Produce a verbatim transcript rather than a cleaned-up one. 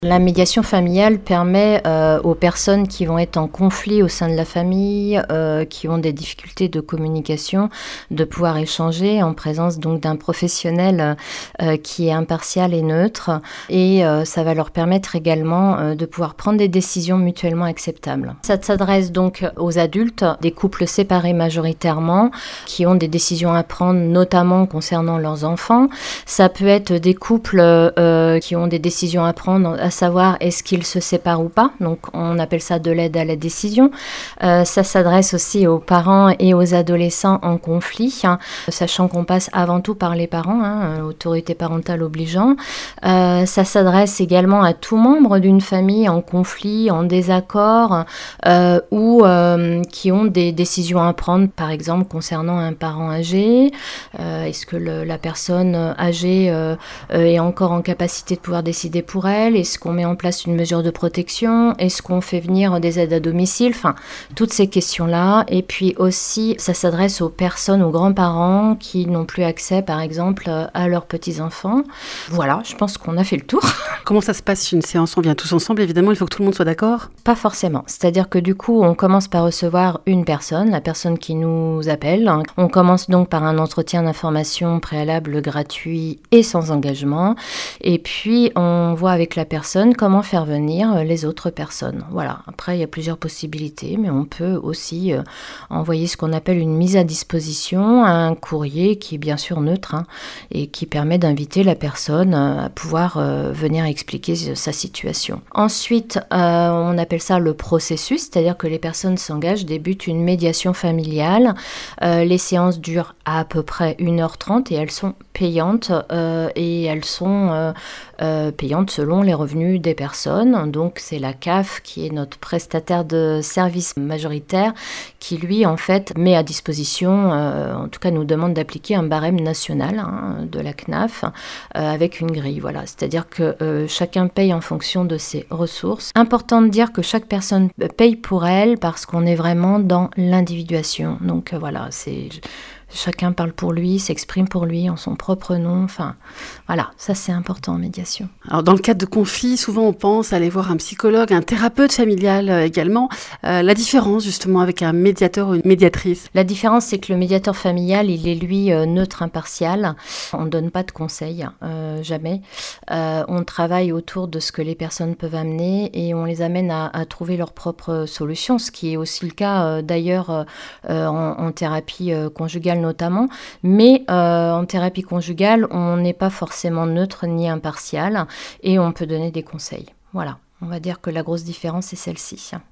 La médiation familiale permet euh, aux personnes qui vont être en conflit au sein de la famille, euh, qui ont des difficultés de communication, de pouvoir échanger en présence donc d'un professionnel euh, qui est impartial et neutre. Et euh, ça va leur permettre également euh, de pouvoir prendre des décisions mutuellement acceptables. Ça s'adresse donc aux adultes, des couples séparés majoritairement, qui ont des décisions à prendre, notamment concernant leurs enfants. Ça peut être des couples euh, qui ont des décisions à prendre, à savoir est-ce qu'ils se séparent ou pas. Donc on appelle ça de l'aide à la décision. Euh, ça s'adresse aussi aux parents et aux adolescents en conflit, hein, sachant qu'on passe avant tout par les parents, hein, autorité parentale obligeant. Euh, ça s'adresse également à tout membre d'une famille en conflit, en désaccord, euh, ou euh, qui ont des décisions à prendre, par exemple concernant un parent âgé. Euh, est-ce que le, la personne âgée euh, est encore en capacité de pouvoir décider pour elle? Est-ce qu'on met en place une mesure de protection? Est-ce qu'on fait venir des aides à domicile? Enfin, toutes ces questions-là. Et puis aussi, ça s'adresse aux personnes, aux grands-parents qui n'ont plus accès, par exemple, à leurs petits-enfants. Voilà, je pense qu'on a fait le tour. Comment ça se passe une séance? On vient tous ensemble, évidemment, il faut que tout le monde soit d'accord? Pas forcément. C'est-à-dire que du coup, on commence par recevoir une personne, la personne qui nous appelle. On commence donc par un entretien d'information préalable gratuit et sans engagement. Et puis, on voit avec la personne comment faire venir les autres personnes. Voilà. Après, il y a plusieurs possibilités, mais on peut aussi euh, envoyer ce qu'on appelle une mise à disposition, un courrier qui est bien sûr neutre, hein, et qui permet d'inviter la personne à pouvoir euh, venir expliquer sa situation. Ensuite, euh, on appelle ça le processus, c'est-à-dire que les personnes s'engagent, débutent une médiation familiale. Euh, les séances durent à peu près une heure trente et elles sont payantes euh, et elles sont euh, euh, payantes selon les revenus des personnes. Donc c'est la C A F qui est notre prestataire de services majoritaire qui lui en fait met à disposition, euh, en tout cas nous demande d'appliquer un barème national, hein, de la C N A F euh, avec une grille. Voilà, c'est-à-dire que euh, chacun paye en fonction de ses ressources. Important de dire que chaque personne paye pour elle parce qu'on est vraiment dans l'individuation. Donc euh, voilà, c'est chacun parle pour lui, s'exprime pour lui en son propre nom. Enfin, voilà, ça c'est important en médiation. Alors, dans le cadre de conflits, souvent on pense aller voir un psychologue, un thérapeute familial euh, également. Euh, la différence justement avec un médiateur ou une médiatrice? La différence, c'est que le médiateur familial, il est lui euh, neutre, impartial. On ne donne pas de conseils, euh, jamais. Euh, on travaille autour de ce que les personnes peuvent amener et on les amène à, à trouver leurs propres solutions, ce qui est aussi le cas euh, d'ailleurs euh, en, en thérapie euh, conjugale notamment. Mais euh, en thérapie conjugale, on n'est pas forcément neutre ni impartial et on peut donner des conseils. Voilà, on va dire que la grosse différence est celle-ci.